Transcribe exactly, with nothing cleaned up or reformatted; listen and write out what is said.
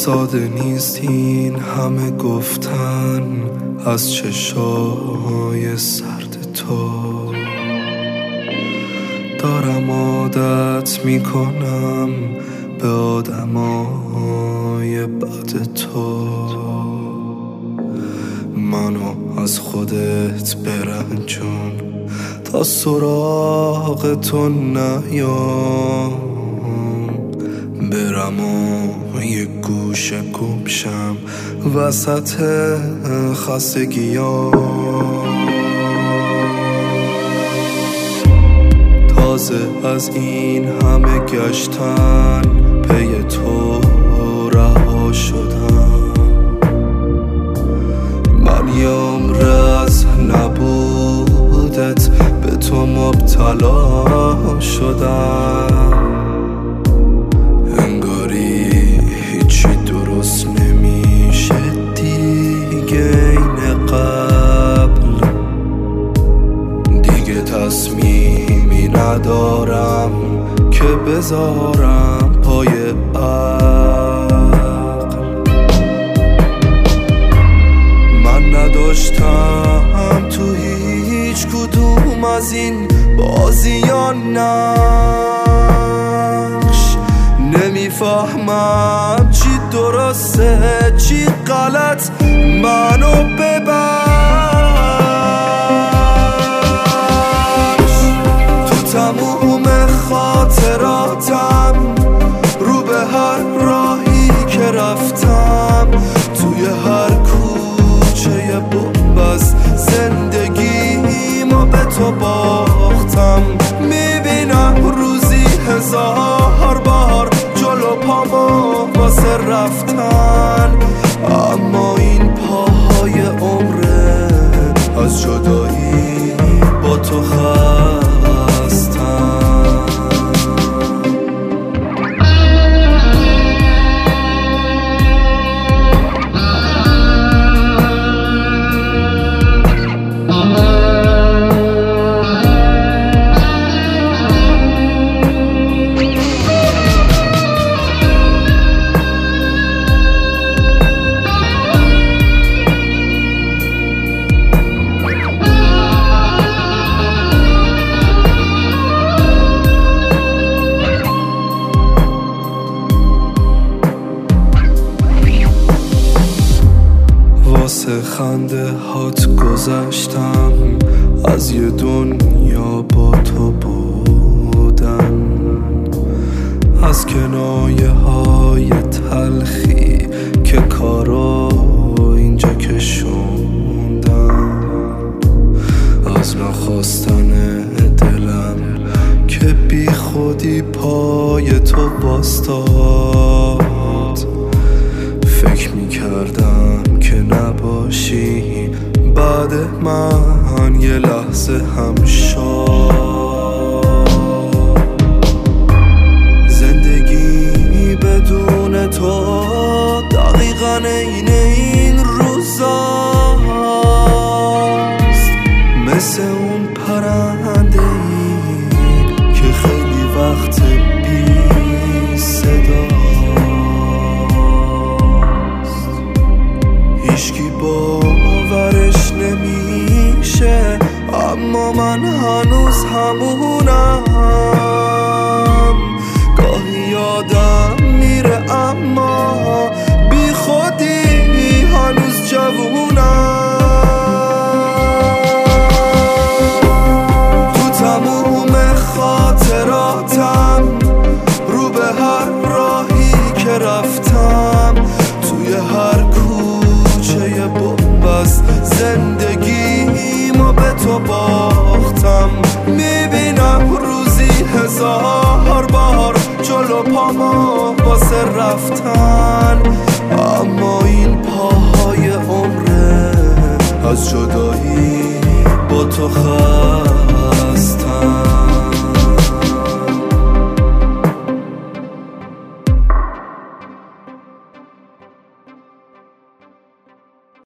ساده نیست این همه گفتن از چشای سرد تو. دارم عادت میکنم به آدمای بد تو. منو از خودت برنجون تا سراغ تو نیام، برم و یه گوشه گمشم وسط خستگیام. تازه از این همه گشتن پی تو رها شدم. من یه عمر از نبودت به تو مبتلا شدم. انگاری هیچی درست نمیشه دیگه این قبل. دیگه تصمیمی ندارم که بذارم پای عقل. من نداشتم تو هیچ کدوم از این بازیان نقش. نمیفهمم چی درسته چی غلط، منو ببخش. تو تموم خاطراتم رو به هر راهی که رفتم، توی هر کوچه بنبست زندگیمو به تو باختم. میبینم روزی هزار بار جلو پامو واسه رفتن، اما این پاهای عمره از جدایی با تو خستم. واسه خنده هات گذشتم از یه دنیا با تو بودن، از کنایه های تلخی که کارو اینجا کشوندن، از نخواستن دلم که بی خودی پای تو باستاد. فکر میکردم که نباشی بعد من یه لحظه هم شاد. زندگی بدون تو دقیقاً عین این روزاست، مثل اون پرنده ای که خیلی وقت بی صدا. هیچکی باورش نمیشه اما من هنوز همونم. گاهی یادم میره اما بی خودی هنوز جوونم. تو تموم خاطراتم رو به هر راهی که رفتم، توی هر کوچه بنبست زندگیمو به تو باختم. میبینم روزی هزار بار جلو پامو واسه رفتن، اما این پاهای عمره از جدایی با تو خستم.